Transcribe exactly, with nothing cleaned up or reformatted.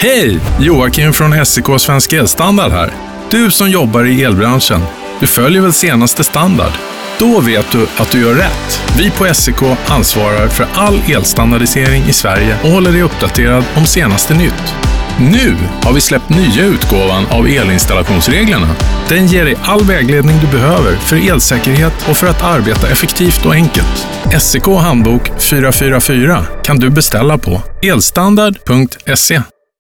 Hej! Joakim från S E K Svensk Elstandard här. Du som jobbar i elbranschen, du följer väl senaste standard? Då vet du att du gör rätt. Vi på S E K ansvarar för all elstandardisering i Sverige och håller dig uppdaterad om senaste nytt. Nu har vi släppt nya utgåvan av elinstallationsreglerna. Den ger dig all vägledning du behöver för elsäkerhet och för att arbeta effektivt och enkelt. S E K handbok fyra fyra fyra kan du beställa på elstandard punkt se.